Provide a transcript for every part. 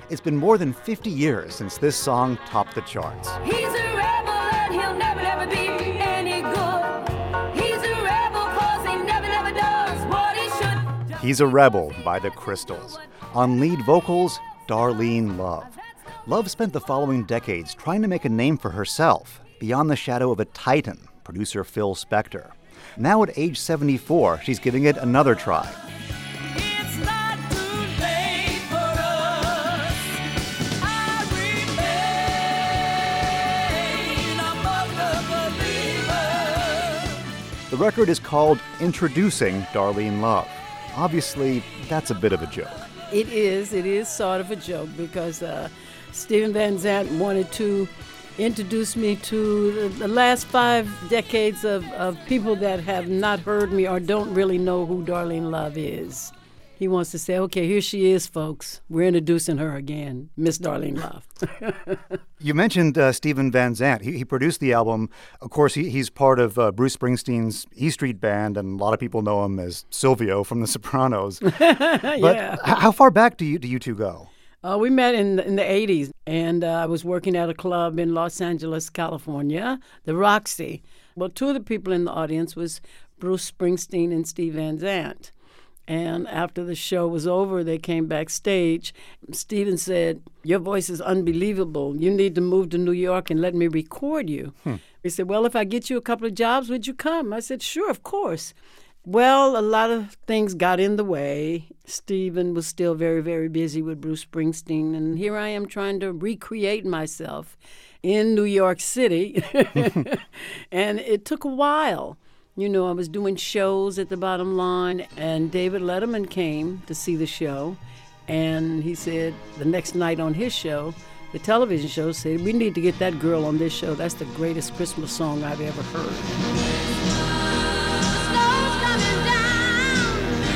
It's been more than 50 years since this song topped the charts. He's a rebel and he'll never, never be any good. He's a rebel 'cause he never, never does what he should. He's a Rebel by the Crystals. On lead vocals, Darlene Love. Love spent the following decades trying to make a name for herself, beyond the shadow of a titan, producer Phil Spector. Now at age 74, she's giving it another try. It's not too late for us. I remain among the believers. The record is called Introducing Darlene Love. Obviously, that's a bit of a joke. It is sort of a joke because Steven Van Zandt wanted to introduce me to the last 5 decades of people that have not heard me or don't really know who Darlene Love is. He wants to say, okay, here she is, folks. We're introducing her again, Miss Darlene Love. You mentioned Steven Van Zandt. He produced the album. Of course, he's part of Bruce Springsteen's E Street Band, and a lot of people know him as Silvio from The Sopranos. But Yeah. how far back do you two go? We met in the 80s, and I was working at a club in Los Angeles, California, the Roxy. Well, 2 of the people in the audience was Bruce Springsteen and Steve Van Zandt. And after the show was over, they came backstage. Steven said, your voice is unbelievable. You need to move to New York and let me record you. He said, well, if I get you a couple of jobs, would you come? I said, sure, of course. Well, a lot of things got in the way. Steven was still very, very busy with Bruce Springsteen. And here I am trying to recreate myself in New York City. And it took a while. You know, I was doing shows at the Bottom Line, and David Letterman came to see the show. And he said the next night on his show, the television show, said, we need to get that girl on this show. That's the greatest Christmas song I've ever heard. Snow's coming down.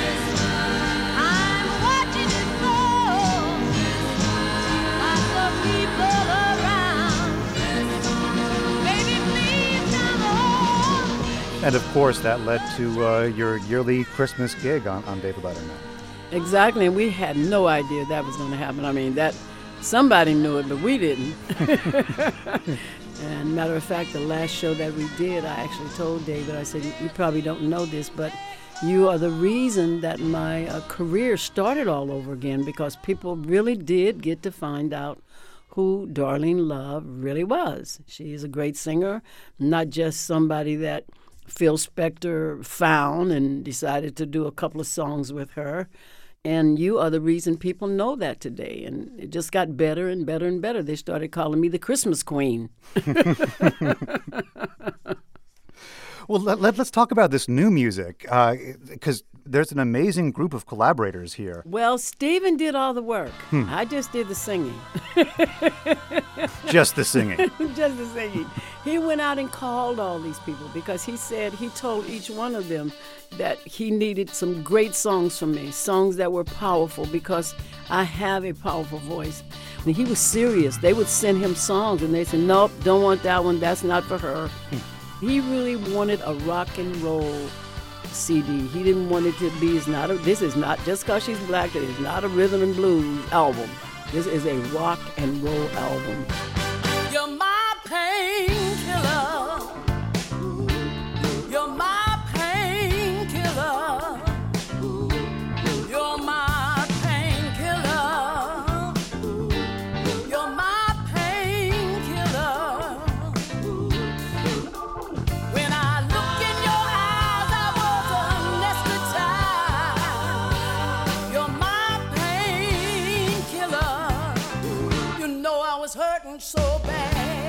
I'm watching it fall. Lots of people around. Baby, please come home. And of course, that led to your yearly Christmas gig on David Letterman. Exactly, and we had no idea that was going to happen. I mean, that somebody knew it, but we didn't. And matter of fact, the last show that we did, I actually told David, I said, you probably don't know this, but you are the reason that my career started all over again, because people really did get to find out who Darlene Love really was. She is a great singer, not just somebody that Phil Spector found and decided to do a couple of songs with her. And you are the reason people know that today. And it just got better and better and better. They started calling me the Christmas Queen. Well, let's talk about this new music, because there's an amazing group of collaborators here. Well, Steven did all the work. I just did the singing. Just the singing. Just the singing. He went out and called all these people because he said he told each one of them that he needed some great songs from me, songs that were powerful, because I have a powerful voice. And he was serious. They would send him songs and they said, nope, don't want that one. That's not for her. He really wanted a rock and roll CD. He didn't want it to be, this is not, just because she's black, it is not a rhythm and blues album. This is a rock and roll album. You're my painkiller. You're my painkiller. You're my painkiller. You're my painkiller. When I look in your eyes, I was anesthetized. You're my painkiller. You know I was hurting so bad.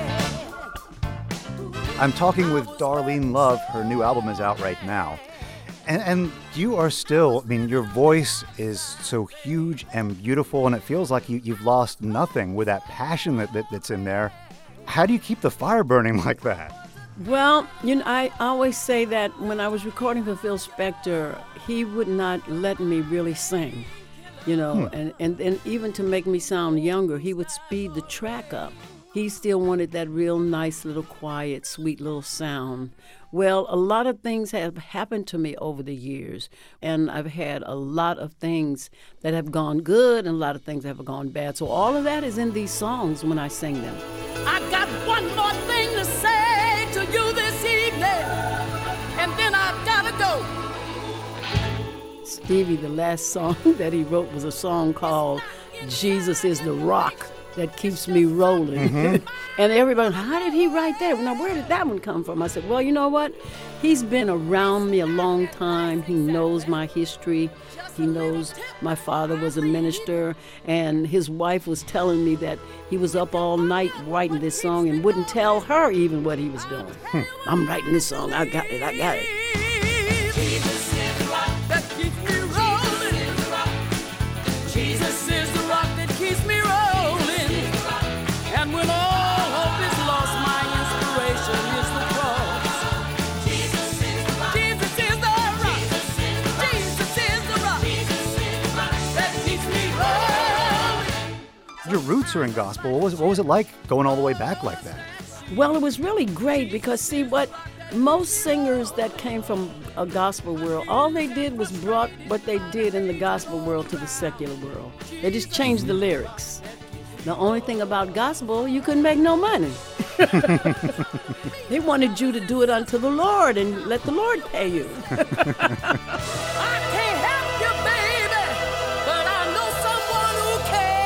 I'm talking with Darlene Love. Her new album is out right now. And you are still, I mean, your voice is so huge and beautiful, and it feels like you've lost nothing with that passion that's in there. How do you keep the fire burning like that? Well, you know, I always say that when I was recording for Phil Spector, he would not let me really sing, you know, and even to make me sound younger, he would speed the track up. He still wanted that real nice little quiet, sweet little sound Well, a lot of things have happened to me over the years, and I've had a lot of things that have gone good and a lot of things that have gone bad. So all of that is in these songs when I sing them. I got one more thing to say to you this evening, and then I've gotta go. Stevie, the last song that he wrote was a song called Jesus is the Rock That Keeps Me Rolling. And everybody, how did he write that? Now, where did that one come from? I said, well, you know what? He's been around me a long time. He knows my history. He knows my father was a minister, and his wife was telling me that he was up all night writing this song and wouldn't tell her even what he was doing. I'm writing this song. I got it. Jesus is the rock that keeps me rolling. Jesus is the rock that keeps me rolling. And when all hope is lost, my inspiration is the cross. Jesus is the rock. Jesus is the rock. Jesus is the rock that keeps me rolling. Your roots are in gospel. What was it like going all the way back like that? Well, it was really great because, see, what most singers that came from a gospel world, all they did was brought what they did in the gospel world to the secular world. They just changed the lyrics. The only thing about gospel, you couldn't make no money. They wanted you to do it unto the Lord and let the Lord pay you. I can't help you, baby, but I know someone who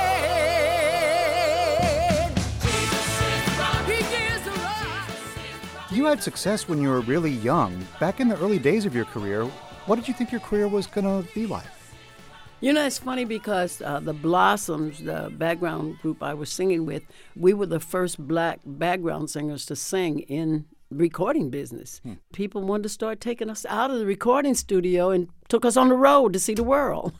can. Jesus is the rock. He is the rock. You had success when you were really young. Back in the early days of your career, what did you think your career was going to be like? You know, it's funny because the Blossoms, the background group I was singing with, we were the first black background singers to sing in recording business. People wanted to start taking us out of the recording studio and took us on the road to see the world.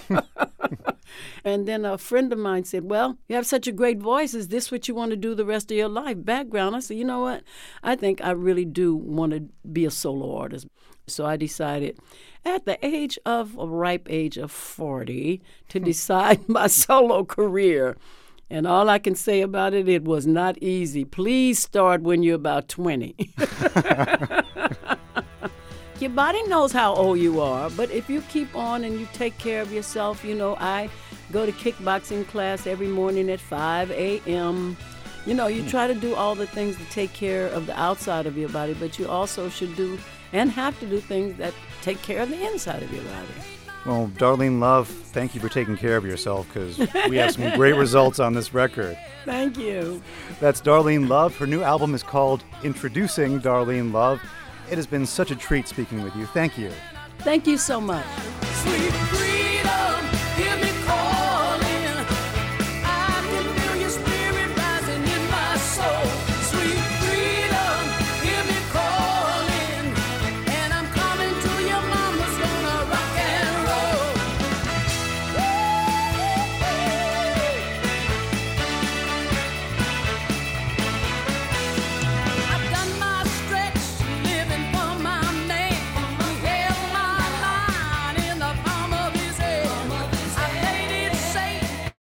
And then a friend of mine said, well, you have such a great voice. Is this what you want to do the rest of your life, background? I said, you know what? I think I really do want to be a solo artist. So I decided at the ripe age of 40 to decide my solo career. And all I can say about it, it was not easy. Please start when you're about 20. Your body knows how old you are, but if you keep on and you take care of yourself, you know, I go to kickboxing class every morning at 5 a.m. You know, you try to do all the things to take care of the outside of your body, but you also should do and have to do things that take care of the inside of your body. Well, Darlene Love, thank you for taking care of yourself because we have some great results on this record. Thank you. That's Darlene Love. Her new album is called Introducing Darlene Love. It has been such a treat speaking with you. Thank you. Thank you so much. Sweet